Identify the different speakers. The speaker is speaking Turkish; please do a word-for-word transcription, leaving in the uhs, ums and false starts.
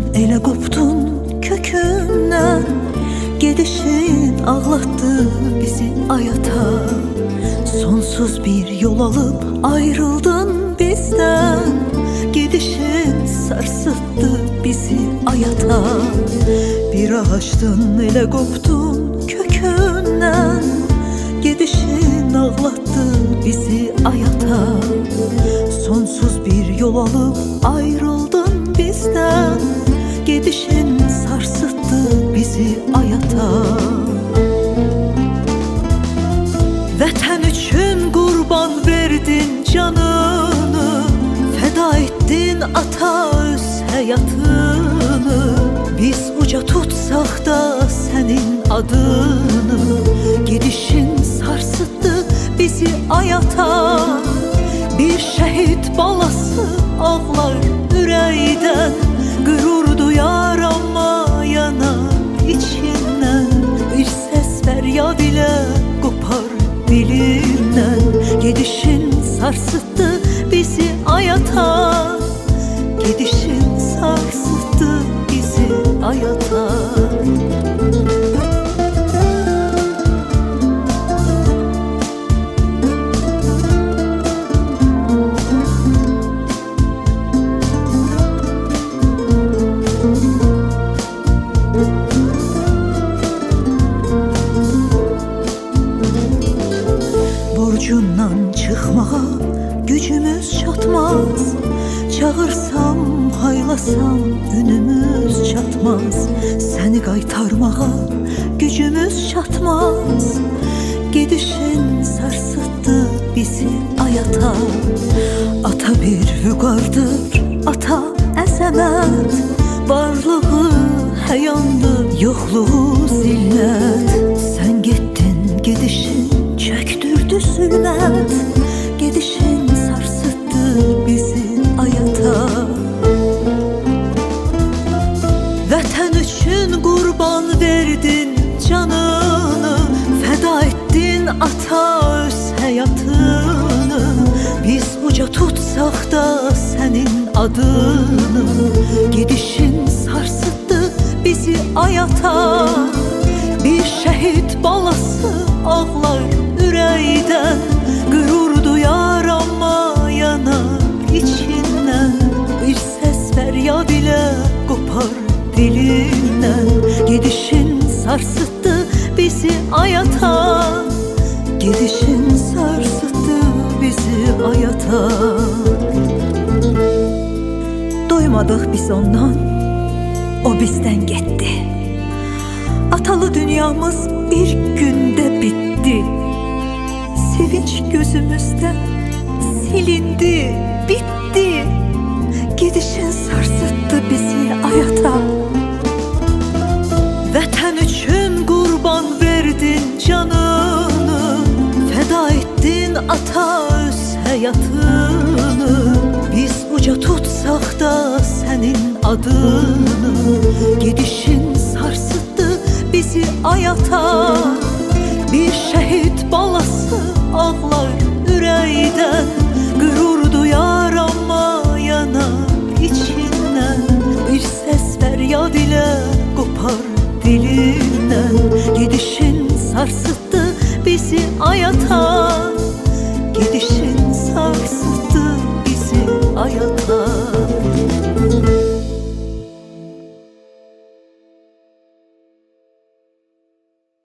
Speaker 1: elə qopdun kökündən. Gedişin ağlatdı bizi ayata. Sonsuz bir yol alıp ayrıldın bizden. Gidişin sarsıttı bizi ayata. Bir ağaçtın elə qopdun kökündən. Gidişin ağlattı bizi ayata. Sonsuz bir yol alıp ayrıldın bizden. Gidişin sarsıttı bizi ayata. Vətən üçün qurban verdin canını. Feda ettin ata öz həyatını. Biz uca tutsaq da sənin adını. Gidişin sarsıttı bizi ayata. Bir şəhid balası ağlar ürəkdən. Qürur duyar amma yanar içindən. Bir səs fəryad ilə qopar dilindən. Gedişin sarsıttı bizi ayata. Gedişin sarsıttı bizi ayata. Borcundan çıxmağa gücümüz çatmaz. Çağırsam, haylasam ünümüz çatmaz. Səni qaytarmağa gücümüz çatmaz. Gedişin sarsıttı bizi ayata. Ata bir vüqardır, ata əzəmət. Varlığı həyandır, yoxluğu zillət. Sən getdin, gedişin çöktürdü zülmət. Gedişin sarsıttı bizi ayata. Vətən üçün qurban verdin canını. Feda ettin ata öz həyatını. Biz uca tutsaq da sənin adını. Gedişin sarsıttı bizi ayata. Bir şəhid balası ağlar ürəkdən. Qürur duyar amma yanar içindən. Bir səs fəryad ilə qopar dilindən. Gedişin sarsıttı bizi ayata. Gedişin sarsıttı bizi ayata. Doymadıq biz ondan, o bizdən getdi. Atalı dünyamız bir gündə bitti. Sevinç gözümüzdən silindi, bitti. Gidişin sarsıttı bizi ayata. Vətən üçün qurban verdin canını. Feda ettin ata öz həyatını. Biz uca tutsaq da sənin adını. Gedişin sarsıttı bizi ayata. Bir şəhid balası ağlar ürəkdən. Qürur duyar amma yanar içindən. Bir səs fəryad ilə